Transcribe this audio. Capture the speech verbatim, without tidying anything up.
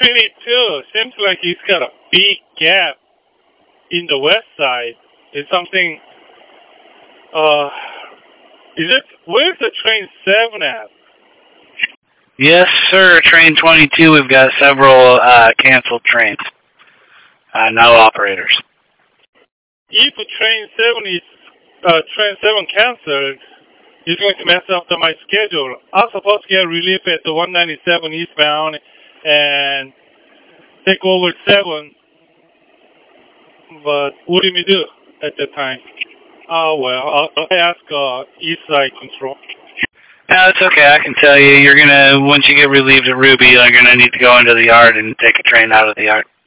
twenty-two seems like it's got a big gap in the west side. It's something, uh, is it, where's the train seven at? Yes, sir. Train twenty-two, we've got several uh, canceled trains. Uh, no operators. If train seven is, uh, train seven canceled, it's going to mess up my schedule. I'm supposed to get relief at the one ninety-seven eastbound and take over seven. But what do we do at that time? Oh, well, I'll, I'll ask uh, East Side Control. No, it's okay. I can tell you, you're going to, once you get relieved at Ruby, you're going to need to go into the yard and take a train out of the yard.